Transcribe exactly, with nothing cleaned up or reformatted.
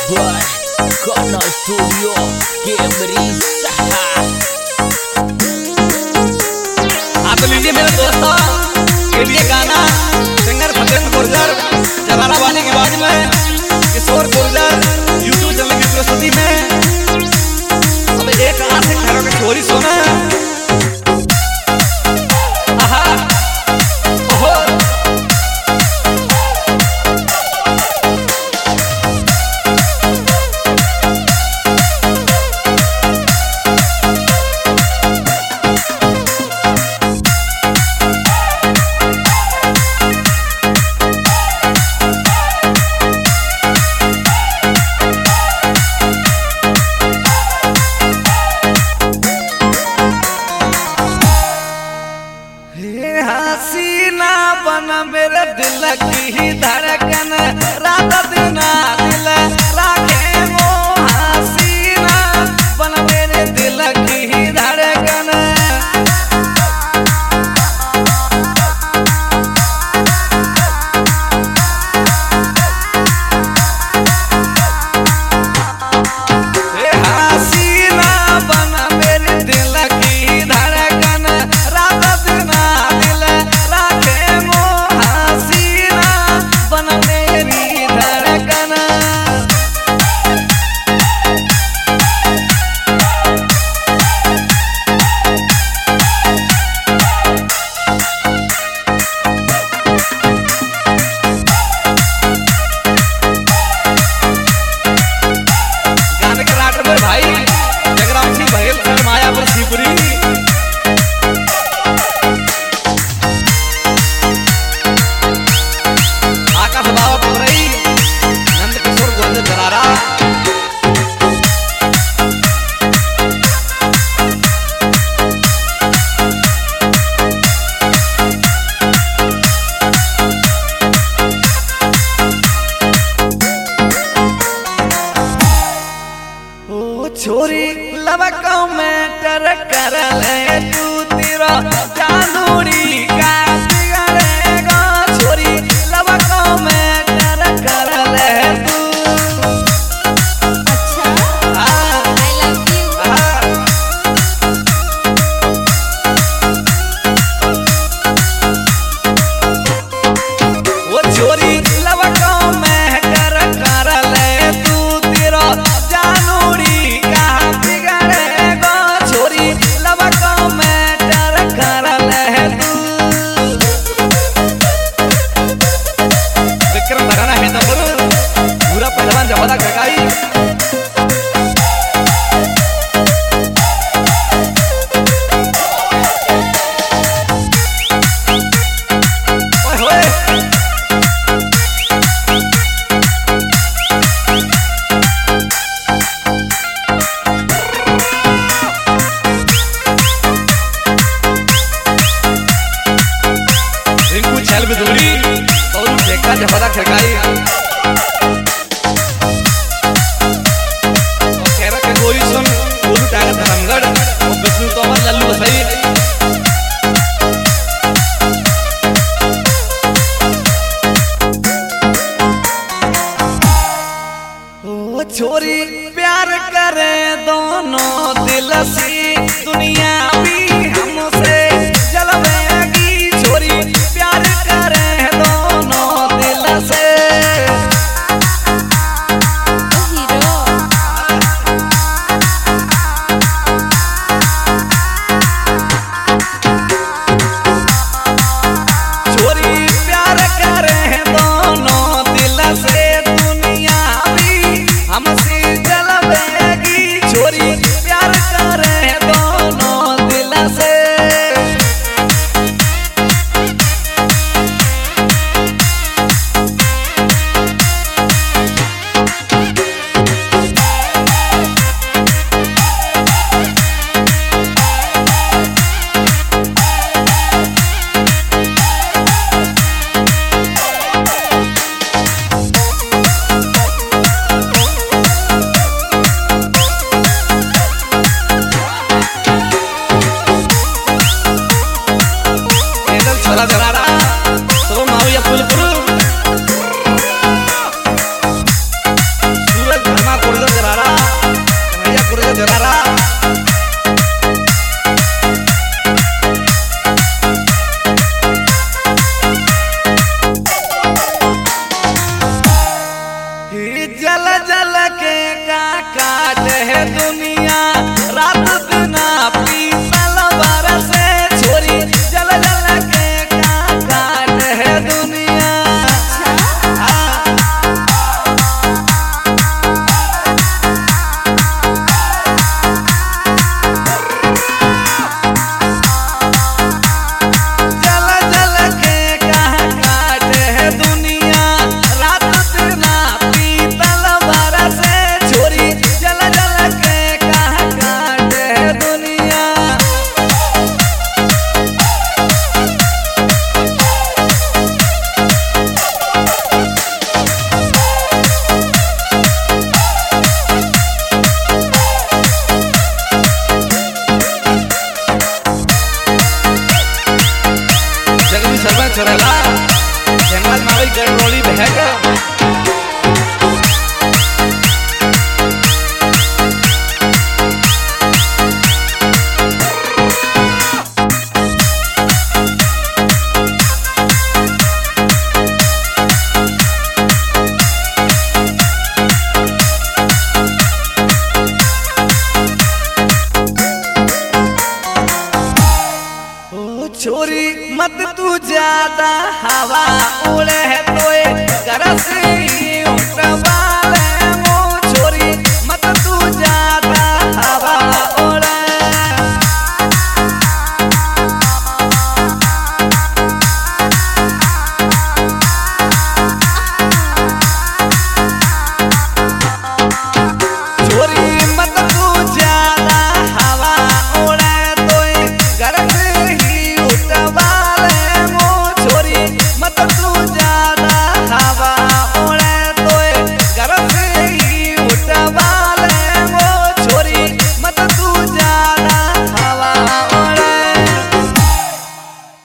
Boy, Kono Studio, Gemerisa. आप लीजिए मेरे दोस्तों के लिए गाना सिंगर फतेह गुर्जर जलाला वाली की आवाज में किशोर गुर्जर यूट्यूब चैनल की प्रस्तुति में। अब एक आशिक घरों के छोरी सोना हसीना बन मेरे दिल की धड़कन रात दिन दिल राखे वो हसीना बन मेरे दिल की धड़कन। हसीना बन मेरे दिल की धड़कन रात दिन भाई जगराम सिंह बघेल सर मायापुर शिवपुरी आकाश बाबा पवरई नंद किशोर गुर्जर जलाला। छोरी लबका में टर कर ले तू तेरा जानूरी का बिगड़ेगा। छोरी लबका में टर कर ले तू। अच्छा आई लव यू। वो छोरी लबका में टर कर ले तू तेरा जानूरी पूरा पहलवान जमाना खड़काई। रिंकू छल बिदुरी और देखा जमाना खड़काई। कोई सुन गोलू टागर धर्मगढ़ और विष्णु तोमर लल्लू बसई। ओ छोरी प्यार करे दोनों दिल से दुनिया भी हमसे जलवेगी। छोरी प्यार करे दोनों दिल से। हमसे जलवेगी छोरी प्यार करे दोनों है क्या? छोरी मत तू ज्यादा हवा उड़े है